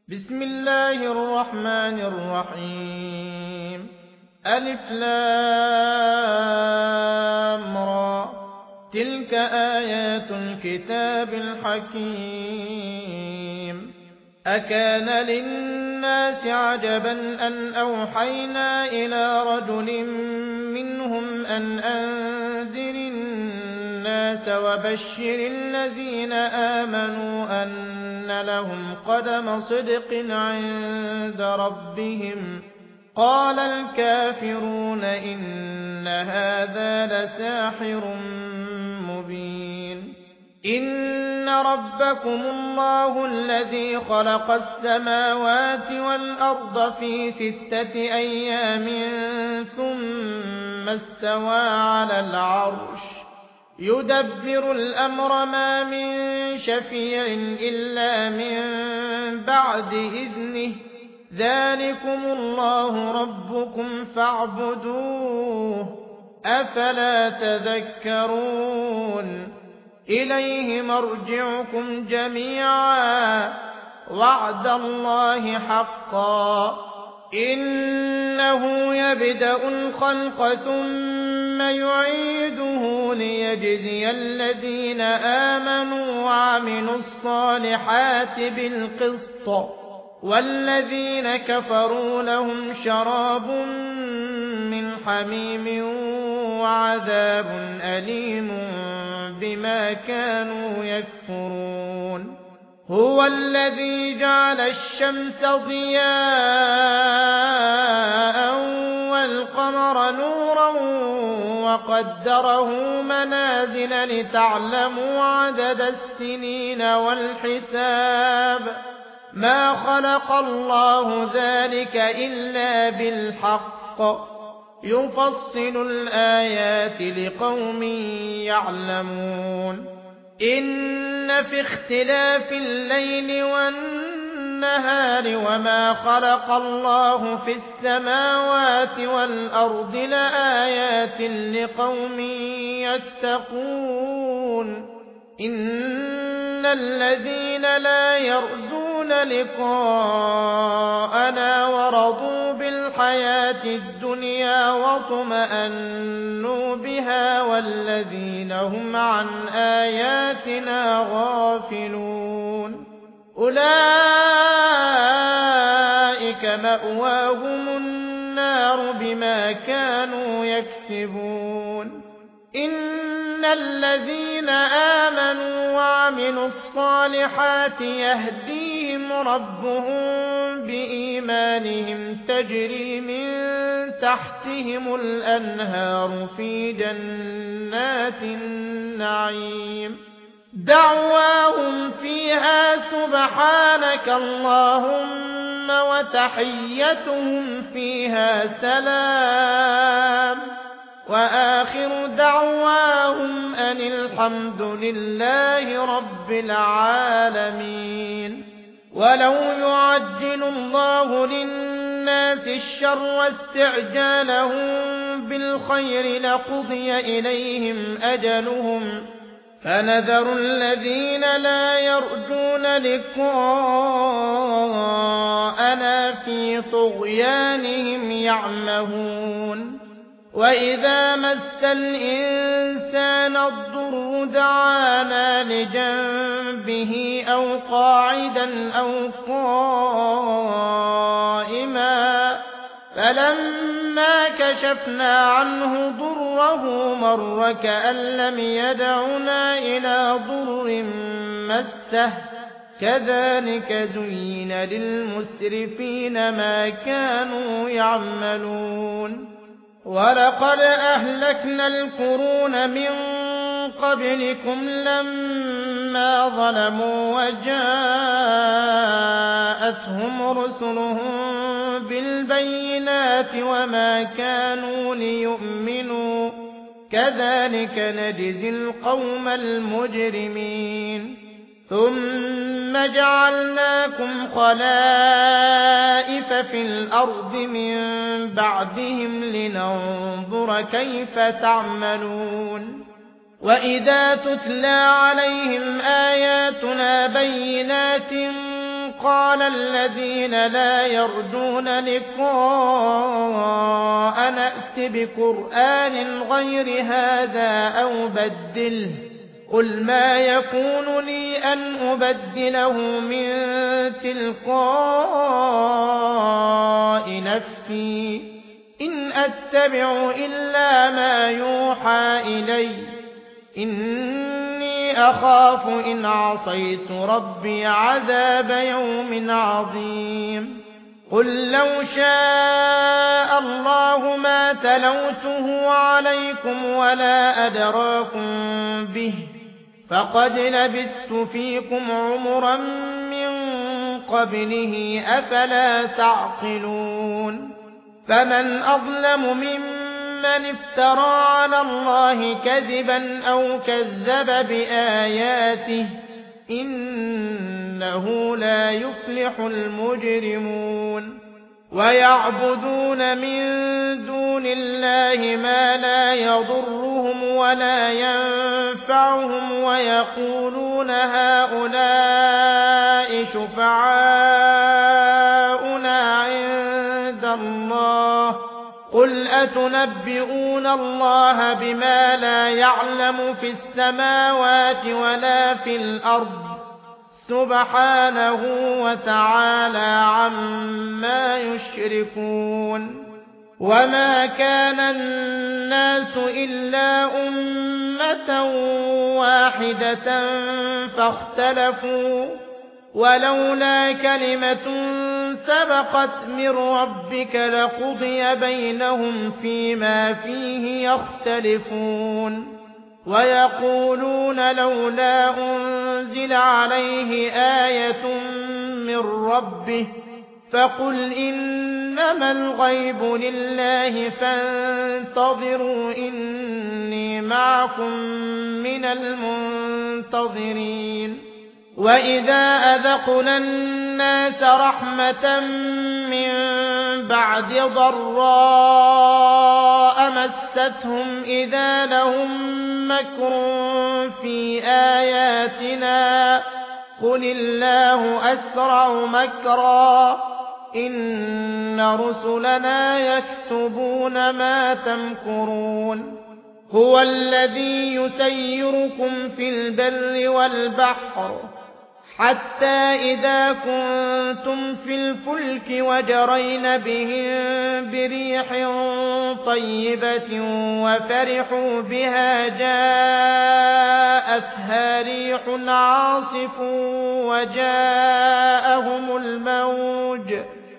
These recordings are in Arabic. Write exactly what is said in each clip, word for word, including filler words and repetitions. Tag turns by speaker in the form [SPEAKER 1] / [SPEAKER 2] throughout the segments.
[SPEAKER 1] بسم الله الرحمن الرحيم. ألف لام را، تلك آيات الكتاب الحكيم. أكان للناس عجبا أن أوحينا إلى رجل منهم أن أنذر الناس وبشر الذين آمنوا أن لهم قدم صدق عند ربهم. قال الكافرون إن هذا لساحر مبين. إن ربكم الله الذي خلق السماوات والأرض في ستة أيام ثم استوى على العرش يدبر الأمر ما من شفيع إلا من بعد إذنه. ذلكم الله ربكم فاعبدوه أفلا تذكرون. إليه مرجعكم جميعا وعد الله حقا. إنه يبدأ الخلق ثم يعيده ليجزي الذين آمنوا وعملوا الصالحات بالقسط والذين كفروا لهم شراب من حميم وعذاب أليم بما كانوا يكفرون. هو الذي جعل الشمس ضياء والقمر نورا وقدره منازل لتعلموا عدد السنين والحساب. ما خلق الله ذلك إلا بالحق يفصل الآيات لقوم يعلمون. إن في اختلاف الليل والنهار وما خلق الله في السماوات والأرض لآيات لقوم يتقون. إن الذين لا يرجون لقاءنا ورضوا بالحياة الدنيا واطمأنوا بها والذين هم عن آياتنا غافلون أولئك مأواهم النار بما كانوا يكسبون. إن الذين آمنوا وعملوا الصالحات يهديهم ربهم بإيمانهم تجري من تحتهم الأنهار في جنات النعيم. دعواهم فيها سبحانك اللهم وتحيتهم فيها سلام وآخر دعواهم أن الحمد لله رب العالمين. ولو يعجل الله للناس الشر استعجالهم بالخير لقضي إليهم أجلهم فنذر الذين لا يرجون لقاءنا في طغيانهم يعمهون. وإذا مس الإنسان الضر دعانا لجنبه أو قاعدا أو قائما فلما كشفنا عنه ضره مر كأن لم يدعنا إلى ضر مسه. كذلك زين للمسرفين ما كانوا يعملون. ولقد أهلكنا القرون من قبلكم لما ظلموا وجاءتهم رسلهم بالبينات وما كانوا ليؤمنوا. كذلك نجزي القوم المجرمين. ثم جعلناكم خلائف في الأرض من بعدهم لننظر كيف تعملون. وإذا تتلى عليهم آياتنا بينات قال الذين لا يرجون لقاء نأت بقرآن غير هذا أو بدله قل ما يكون لي أن أبدله من تلقاء نفسي إن أتبع إلا ما يوحى إلي إني أخاف إن عصيت ربي عذاب يوم عظيم قل لو شاء الله ما تلوته عليكم ولا أدراكم به فقد لبثت فيكم عمرا من قبله أفلا تعقلون فمن أظلم ممن افترى على الله كذبا أو كذب بآياته إنه لا يفلح المجرمون ويعبدون من دون الله ما لا يضرهم ولا ينفعهم ويقولون هؤلاء شفعاؤنا عند الله قل أتنبئون الله بما لا يعلم في السماوات ولا في الأرض سبحانه وتعالى عما يشركون وما كان الناس إلا أمة واحدة فاختلفوا ولولا كلمة سبقت من ربك لقضي بينهم فيما فيه يختلفون ويقولون لولا أنزل عليه آية من ربه فقل إنما الغيب لله فانتظروا إني معكم من المنتظرين وإذا أذقنا الناس رحمة من بعد ضراء مستهم إذا لهم مكر في آياتنا قل الله أسرع مكرا إن رسلنا يكتبون ما تمكرون هو الذي يسيركم في البر والبحر حتى إذا كنتم في الفلك وجرين بهم بريح طيبة وفرحوا بها جاءتها ريح عاصف وجاءهم الموج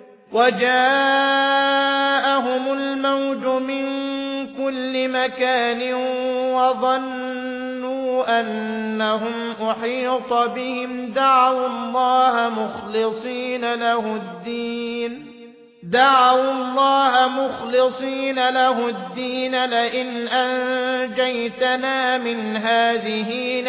[SPEAKER 1] وجاءهم الموج من كل مكان وظنوا أنهم أحيط بهم دعوا الله مخلصين له الدين دعوا الله مخلصين له الدين لئن أنجيتنا من هذه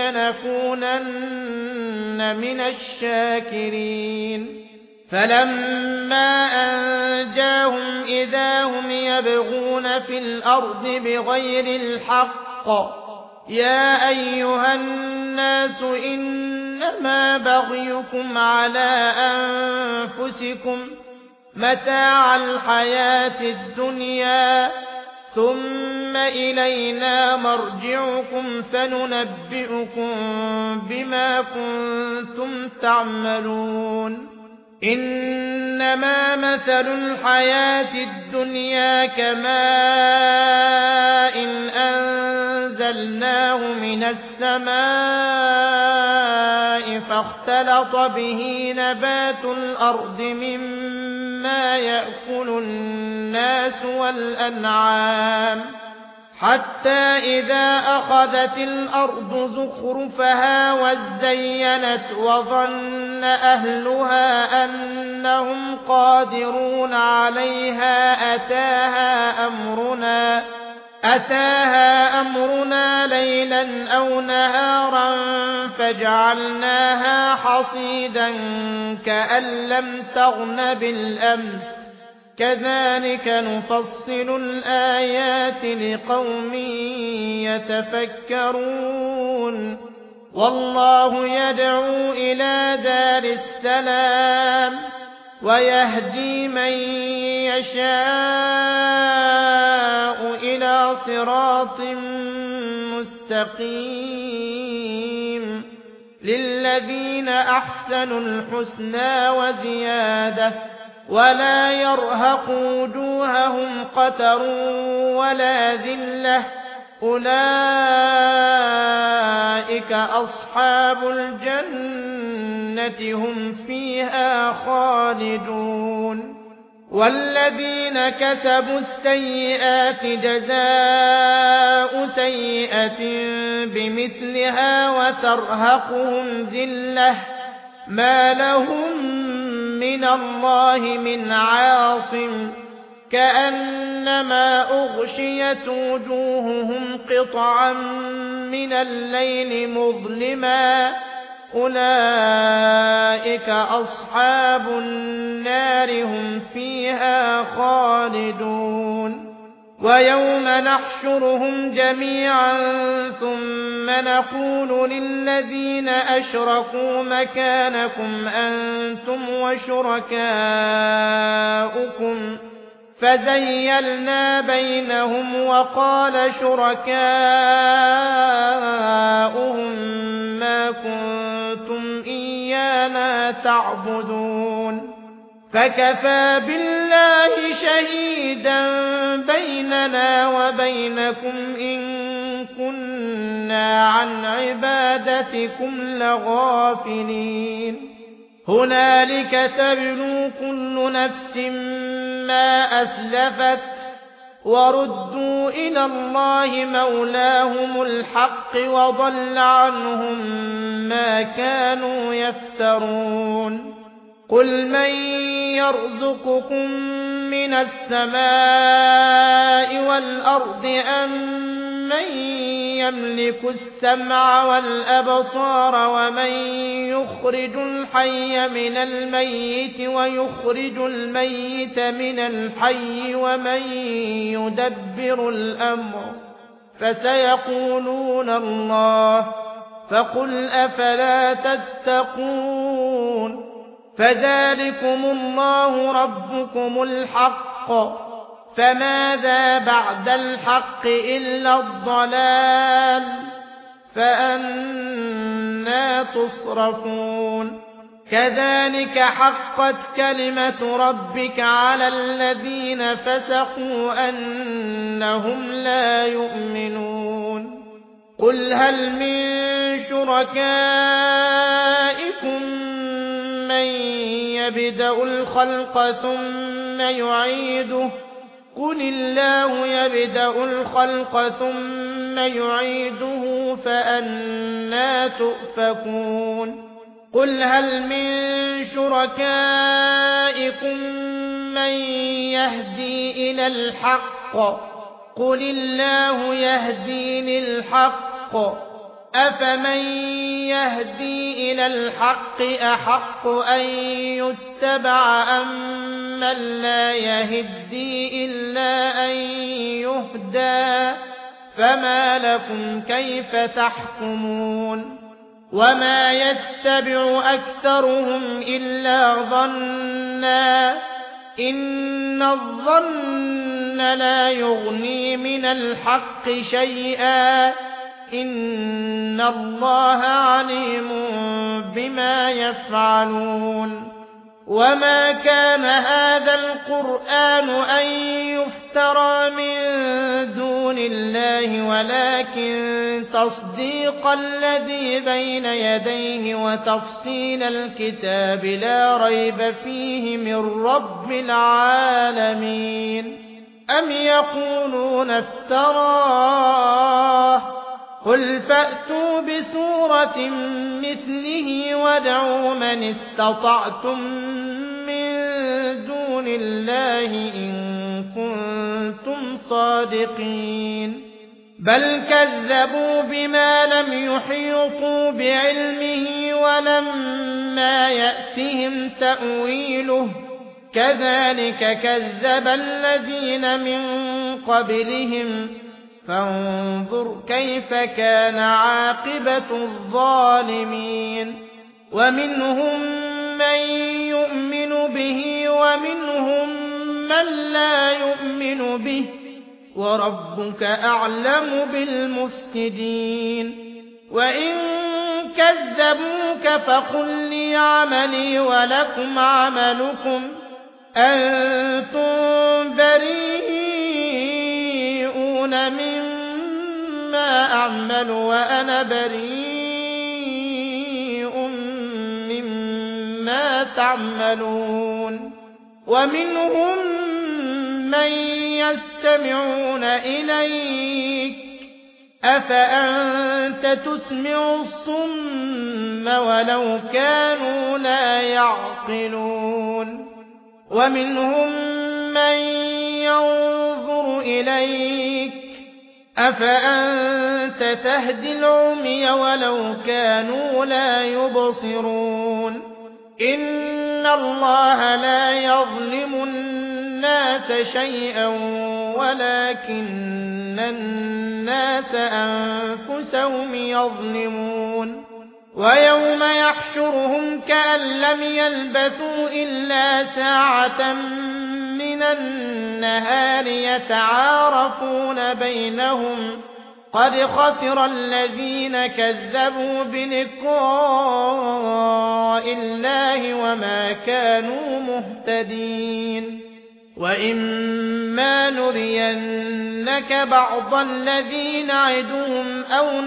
[SPEAKER 1] لنكونن من الشاكرين فلما أنجاهم إذا هم يبغون في الأرض بغير الحق يا أيها الناس إنما بغيكم على أنفسكم متاع الحياة الدنيا ثم إلينا مرجعكم فننبئكم بما كنتم تعملون إنما مثل الحياة الدنيا كماء أنزلناه من السماء فاختلط به نبات الأرض مما يأكل الناس والأنعام حتى إذا أخذت الأرض زخرفها وزينت وظن أهلها أنهم قادرون عليها أتاها أمرنا أتاها أمرنا ليلا أو نهارا فجعلناها حصيدا كأن لم تغن بالأمس كذلك نفصل الآيات لقوم يتفكرون والله يدعو إلى دار السلام ويهدي من يشاء إلى صراط مستقيم للذين أحسنوا الحسنى وزيادة ولا يرهق وجوههم قتر ولا ذلة أولئك أصحاب الجنة هم فيها خالدون والذين كسبوا السيئات جزاء سيئة بمثلها وترهقهم ذلة ما لهم من الله من عاصم كأنما أغشيت وجوههم قطعا من الليل مظلما أولئك أصحاب النار هم فيها خالدون ويوم نحشرهم جميعا ثم نقول للذين أشركوا مكانكم أنتم وشركاؤكم فزيلنا بينهم وقال شركاؤهم ما كنتم إيانا تعبدون فكفى بالله شهيدا بيننا وبينكم إن كنا عن عبادتكم لغافلين هنالك تبلو كل نفس ما أسلفت وردوا إلى الله مولاهم الحق وضل عنهم ما كانوا يفترون قل من يرزقكم من السماء والأرض أم من يملك السمع والأبصار ومن يخرج الحي من الميت ويخرج الميت من الحي ومن يدبر الأمر فسيقولون الله فقل أفلا تتقون فذلكم الله ربكم الحق فماذا بعد الحق إلا الضلال فأنى تصرفون كذلك حقت كلمة ربك على الذين فسقوا أنهم لا يؤمنون قل هل من شركائكم من يبدأ الخلق ثم يعيده قل الله يبدأ الخلق ثم يعيده فأنى تؤفكون قل هل من شركائكم من يهدي إلى الحق قل الله يهدي للحق أفمن يهدي إلى الحق أحق أن يتبع أم من لا يهدي إلا أن يهدى فما لكم كيف تحكمون وما يتبع أكثرهم إلا ظنا إن الظن لا يغني من الحق شيئا إن الله عليم بما يفعلون وما كان هذا القرآن أن يفترى من دون الله ولكن تصديق الذي بين يديه وتفصيل الكتاب لا ريب فيه من رب العالمين أم يقولون افتراه قل فأتوا بسورة مثله وادعوا من استطعتم من دون الله إن كنتم صادقين بل كذبوا بما لم يحيطوا بعلمه ولما يأتهم تأويله كذلك كذب الذين من قبلهم فانظر كيف كان عاقبة الظالمين ومنهم من يؤمن به ومنهم من لا يؤمن به وربك أعلم بالمفسدين وإن كذبوك فقل لي عملي ولكم عملكم أنتم بريئون مما أعمل وأنا بريء مما تعملون ومنهم من يستمعون إليك أفأنت تسمع الصم ولو كانوا لا يعقلون ومنهم من ينظر إليك أفأنت تهدي العمي ولو كانوا لا يبصرون إن الله لا يظلم الناس شيئا ولكن الناس أنفسهم يظلمون ويوم يحشرهم كأن لم يلبثوا إلا ساعة من النهار يتعارفون بينهم قد خسر الذين كذبوا بلقاء الله وما كانوا مهتدين وإما نرينك بعض الذي نعدهم أو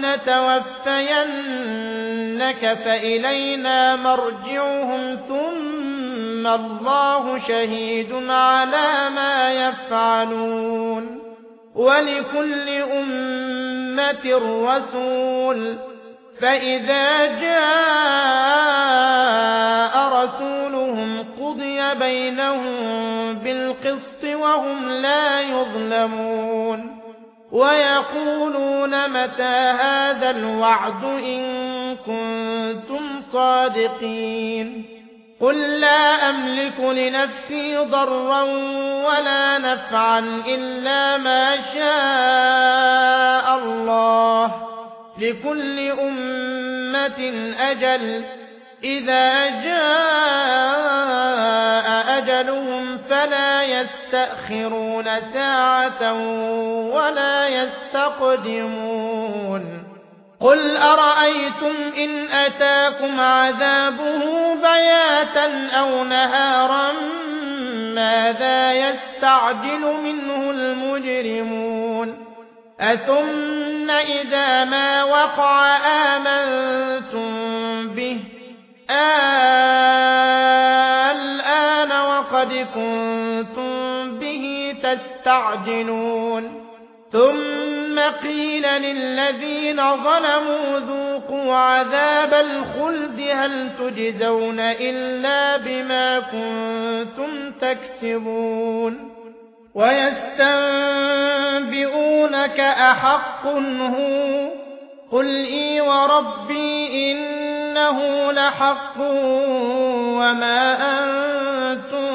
[SPEAKER 1] نتوفينك فإلينا مرجعهم ثم الله شهيد على ما يفعلون ولكل أمة رسول فإذا جاء رسولهم قضي بينهم بالقسط وهم لا يظلمون ويقولون متى هذا الوعد إن كنتم صادقين قل لا أملك لنفسي ضرا ولا نفعا إلا ما شاء الله لكل أمة أجل إذا جاء أجلهم فلا يستأخرون ساعة ولا يستقدمون قل أرأيتم إن أتاكم عذابه بياتا أو نهارا ماذا يستعجل منه المجرمون أثم إذا ما وقع آمنتم به الآن وقد كنتم به تستعجلون ثم قيل للذين ظلموا ذوقوا عذاب الخلد هل تجزون إلا بما كنتم تكسبون ويستنبئونك أحق هو قل إي وربي إنه لحق وما أنتم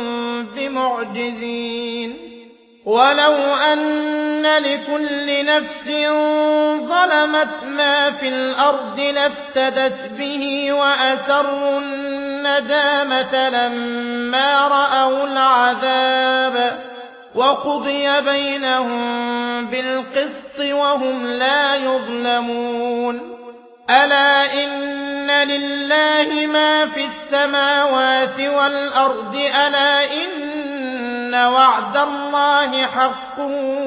[SPEAKER 1] بمعجزين ولو أن لكل نفس ظلمت ما في الأرض لافتدت به وأسروا الندامة لما رأوا العذاب وقضي بينهم بالقسط وهم لا يظلمون ألا إن لله ما في السماوات والأرض ألا إن وعد الله حق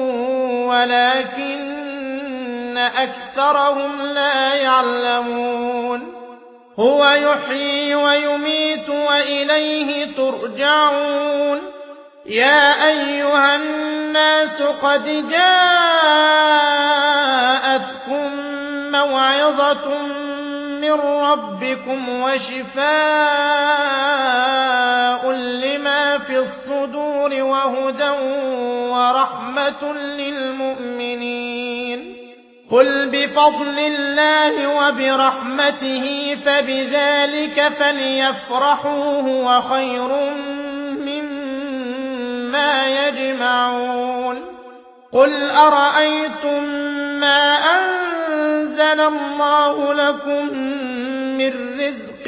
[SPEAKER 1] ولكن أكثرهم لا يعلمون هو يحيي ويميت وإليه ترجعون يا أيها الناس قد جاءتكم موعظة من ربكم وشفاء لما في الصدور وهدى ورحمة للمؤمنين قل بفضل الله وبرحمته فبذلك فليفرحوا هو خير مما يجمعون قل أرأيتم ما أنزل الله لكم من رزق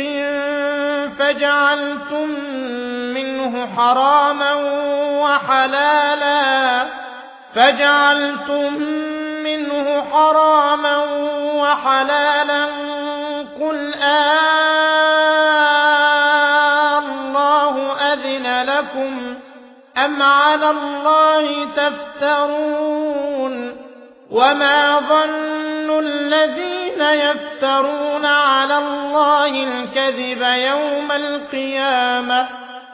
[SPEAKER 1] فجعلتم منه حراما وحلالا فجعلتم منه حراما وحلالا قل آه الله أذن لكم أم على الله تفترون وما ظن الذين يفترون على الله الكذب يوم القيامة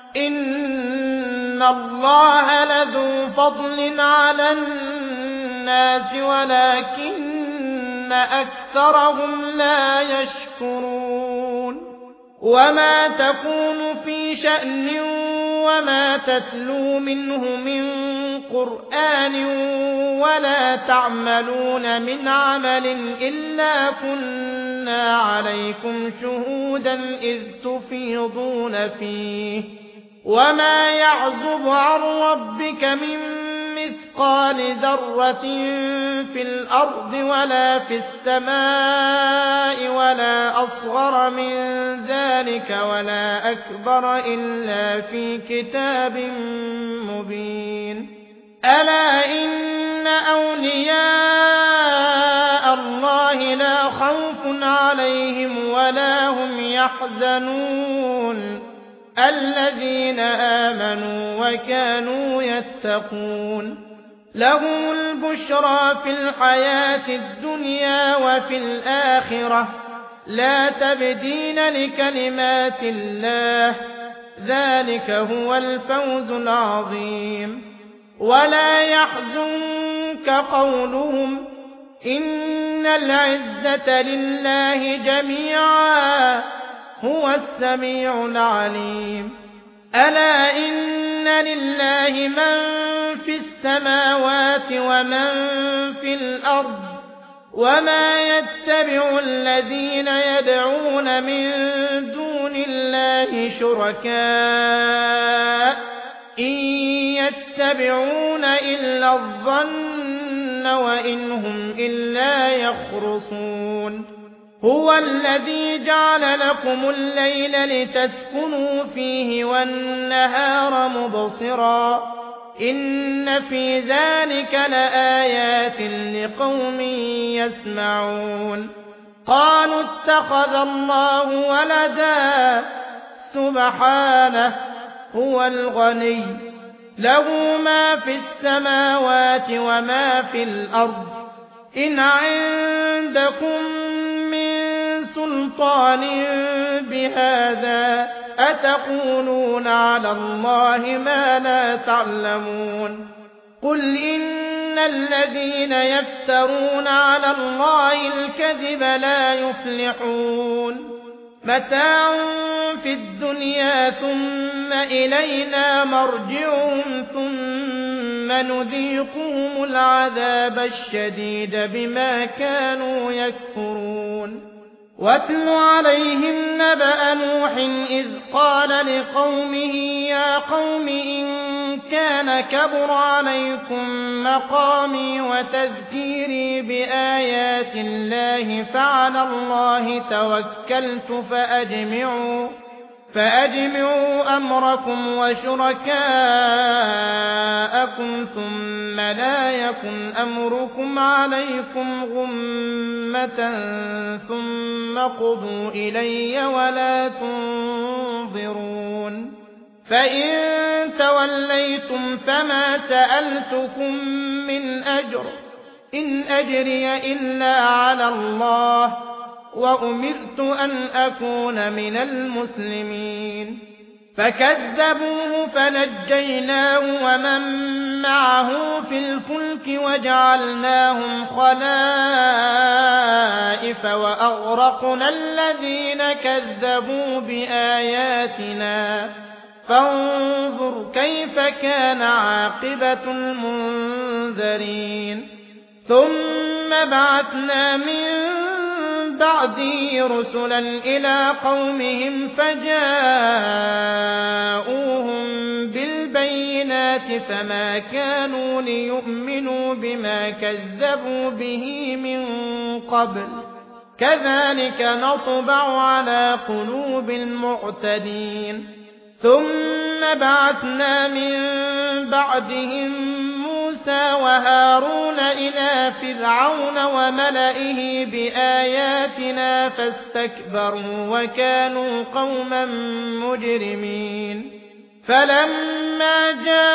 [SPEAKER 1] إن الله لذو فضل على الناس ولكن أكثرهم لا يشكرون وما تكون في شأن وما تتلو منه من قرآن ولا تعملون من عمل إلا كنا عليكم شهودا إذ تفيضون فيه وما يعزب عن ربك من مثقال ذرة في الأرض ولا في السماء ولا أصغر من ذلك ولا أكبر إلا في كتاب مبين ألا إن أولياء الله لا خوف عليهم ولا هم يحزنون الذين آمنوا وكانوا يتقون لهم البشرى في الحياة الدنيا وفي الآخرة لا تبديل لكلمات الله ذلك هو الفوز العظيم ولا يحزنك قولهم إن العزة لله جميعا هو السميع العليم ألا إن لله من في السماوات ومن في الأرض وما يتبع الذين يدعون من دون الله شركاء إن يتبعون إلا الظن وإن هم إلا يخرصون هو الذي جعل لكم الليل لتسكنوا فيه والنهار مبصرا إن في ذلك لآيات لقوم يسمعون قالوا اتخذ الله ولدا سبحانه هو الغني له ما في السماوات وما في الأرض إن عندكم من سلطان بهذا أتقولون على الله ما لا تعلمون قل إن الذين يفترون على الله الكذب لا يفلحون متاع في الدنيا ثم إلينا مرجعهم ثم نذيقهم العذاب الشديد بما كانوا يكفرون واتل عليهم نبأ نوح إذ قال لقومه يا قوم إن كان كبر عليكم مقامي وتذكيري بآيات الله فعلى الله توكلت فأجمعوا فأجمعوا أمركم وشركاءكم ثم لا يكن أمركم عليكم غمة ثم قضوا إلي ولا تنظرون فإن توليتم فما سألتكم من أجر إن أجري إلا على الله وأمرت أن أكون من المسلمين فكذبوه فنجيناه ومن معه في الفلك وجعلناهم خلائف وأغرقنا الذين كذبوا بآياتنا فانظر كيف كان عاقبة المنذرين ثم بعثنا من بعده رسلا إلى قومهم فجاءوهم بالبينات البينات فما كانوا ليؤمنوا بما كذبوا به من قبل كذلك نطبع على قلوب المعتدين ثم بعثنا من بعدهم موسى وهارون إلى فرعون وملئه بآياتنا فاستكبروا وكانوا قوما مجرمين فلما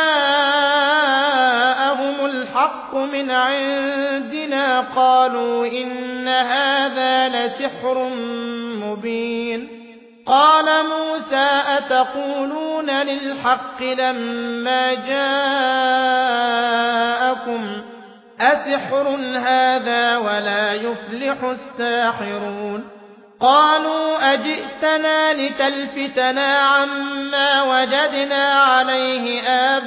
[SPEAKER 1] جاءهم الحق من عندنا قالوا إن هذا لسحر مبين قال موسى أتقولون للحق لما جاءكم أسحر هذا ولا يفلح الساحرون قالوا أجئتنا لتلفتنا عما وجدنا عليه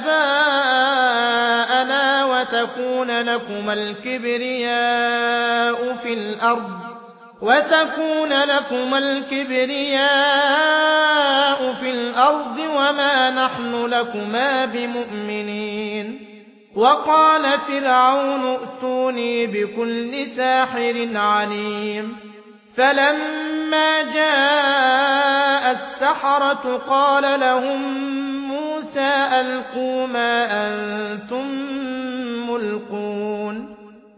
[SPEAKER 1] آباءنا وتكون لكم الكبرياء في الأرض وتكون لكم الكبرياء في الأرض وما نحن لكما بمؤمنين وقال فرعون ائتوني بكل ساحر عليم فلما جاء السحرة قال لهم موسى ألقوا ما أنتم ملقون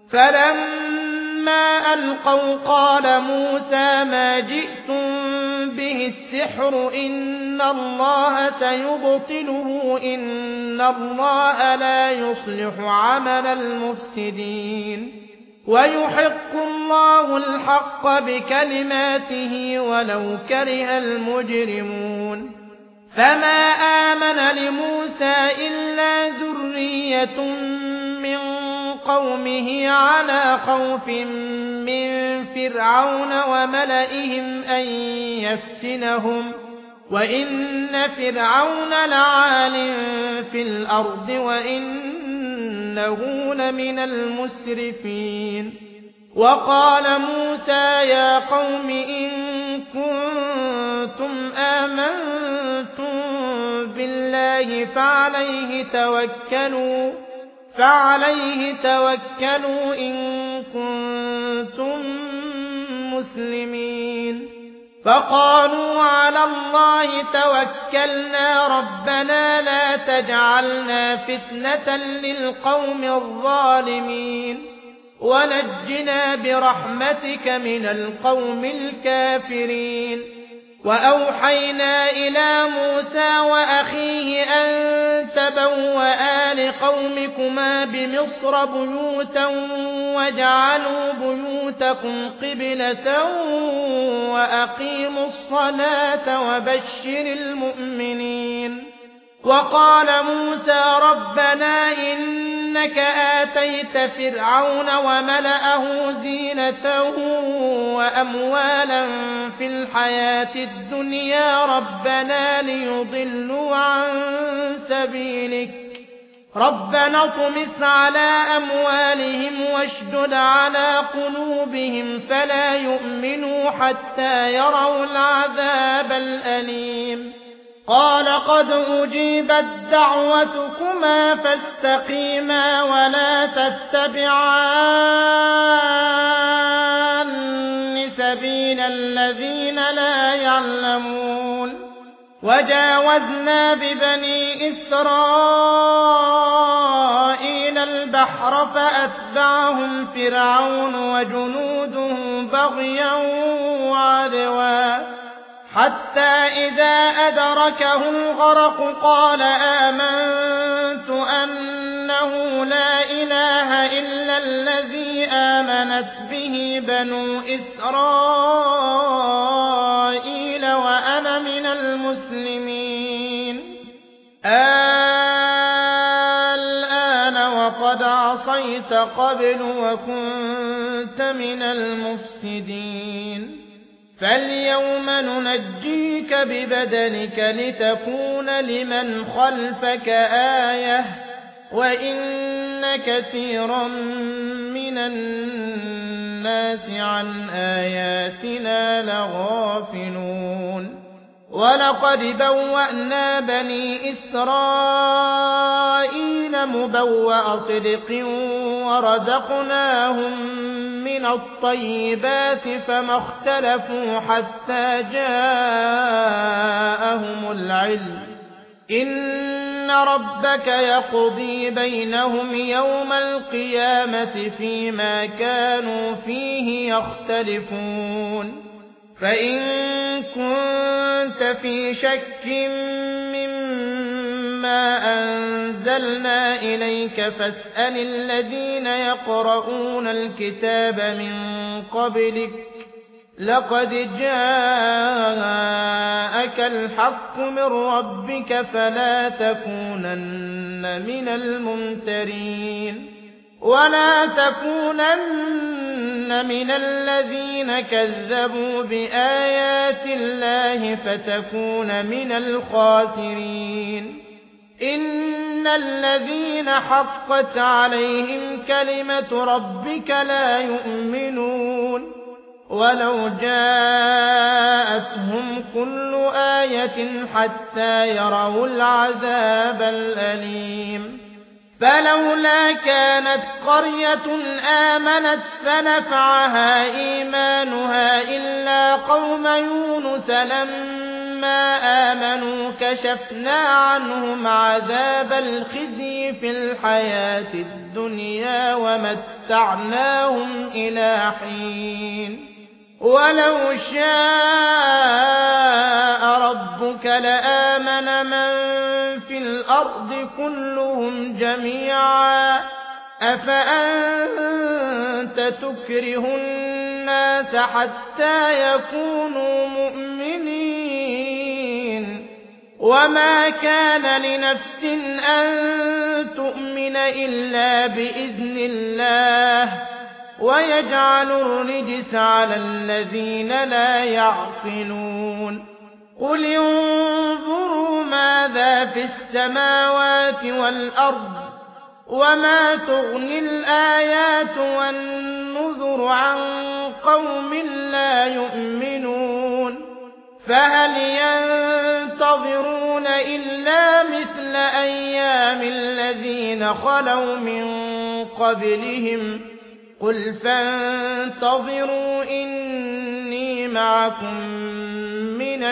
[SPEAKER 1] فلما ألقوا قال موسى ما جئتم به السحر إن الله سيبطله إن الله لا يصلح عمل المفسدين ويحق الله الحق بكلماته ولو كره المجرمون فما آمن لموسى إلا ذرية من قومه على خوف من فرعون وملئهم أن يفتنهم وإن فرعون لعال في الأرض وإنه لمن المسرفين وقال موسى يا قوم إن كنتم آمنتم بالله فعليه توكلوا فعليه توكلوا إن كنتم مسلمين فقالوا على الله توكلنا ربنا لا تجعلنا فتنة للقوم الظالمين ونجنا برحمتك من القوم الكافرين وأوحينا إلى موسى وأخيه أن تبوآ لقومكما بمصر بيوتا واجعلوا بيوتكم قبلة وأقيموا الصلاة وبشر المؤمنين وقال موسى ربنا إنك آتيت فرعون وملأه زينة وأموالا في الحياة الدنيا ربنا ليضلوا عن سبيلك ربنا اطمس على أموالهم واشدد على قلوبهم فلا يؤمنوا حتى يروا العذاب الأليم قال قد أجيبت دعوتكما فاستقيما ولا تتبعان سبيل الذين لا يعلمون وجاوزنا ببني إسرائيل البحر فأتبعهم فرعون وجنوده بغيا وعدوا حتى إذا أدركه الغرق قال آمنت أنه لا إله إلا الذي آمنت به بنو إسرائيل وأنا من المسلمين الآن وقد عصيت قبل وكنت من المفسدين فاليوم ننجيك ببدنك لتكون لمن خلفك آية وإن كثيرا من الناس عن آياتنا لغافلون ولقد بوأنا بني إسرائيل مبوأ صدق ورزقناهم من الطيبات فما اختلفوا حتى جاءهم العلم إن ربك يقضي بينهم يوم القيامة فيما كانوا فيه يختلفون فإن كنت في شك مما أنزلنا إليك فاسأل الذين يقرؤون الكتاب من قبلك لقد جاءك الحق من ربك فلا تكونن من الممترين ولا تكونن من الذين كذبوا بآيات الله فتكون من الخاسرين إن الذين حقت عليهم كلمة ربك لا يؤمنون ولو جاءتهم كل آية حتى يروا العذاب الأليم فلولا كانت قرية آمنت فنفعها إيمانها إلا قوم يونس لما آمنوا كشفنا عنهم عذاب الخزي في الحياة الدنيا ومتعناهم إلى حين ولو شاء ربك لآمن من في الأرض كلهم جميعا أفأنت تكره الناس حتى يكونوا مؤمنين وما كان لنفس أن تؤمن إلا بإذن الله ويجعل الرجس على الذين لا يعقلون قل انظروا ماذا في السماوات والأرض وما تغني الآيات والنذر عن قوم لا يؤمنون فهل ينتظرون إلا مثل أيام الذين خلوا من قبلهم قل فانتظروا إني معكم من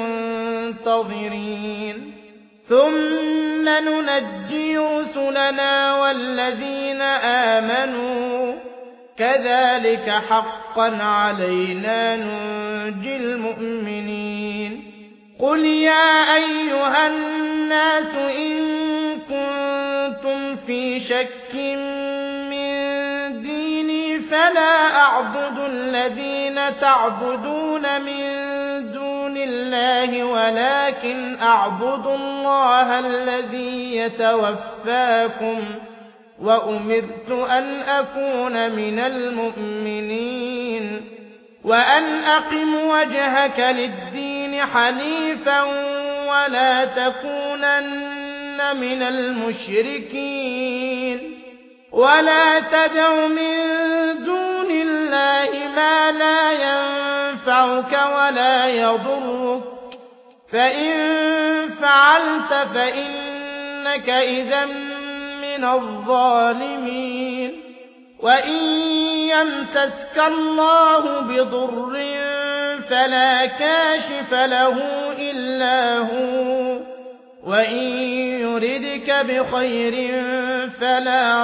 [SPEAKER 1] المنتظرين ثم ننجي رسلنا والذين آمنوا كذلك حقا علينا ننجي المؤمنين قل يا أيها الناس إن كنتم في شك من ديني فلا أعبد الذين تعبدون من دون الله ولكن أعبد الله الذي يتوفاكم وأمرت أن أكون من المؤمنين وأن أقم وجهك للدين حنيفا ولا تكونن من المشركين ولا تدع من دون الله ما لا ينفعك ولا يضرك فإن فعلت فإنك إذا من الظالمين وإن يمسسك الله بضر فلا كاشف له إلا هو وإن يردك بخير فلا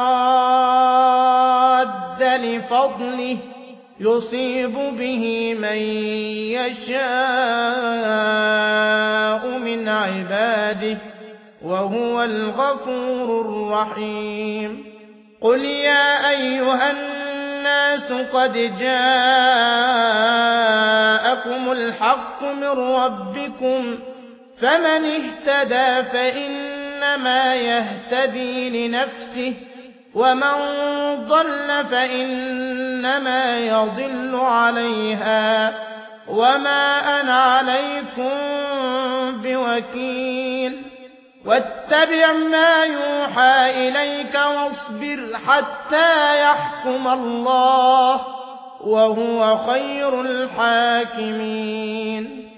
[SPEAKER 1] راد لفضله يصيب به من يشاء من عباده وهو الغفور الرحيم قل يا أيها الناس قد جاءكم الحق من ربكم فمن اهتدى فإنما يهتدي لنفسه ومن ضل فإنما يضل عليها وما أنا عليكم بوكيل واتبع ما يوحى إليك واصبر حتى يحكم الله وهو خير الحاكمين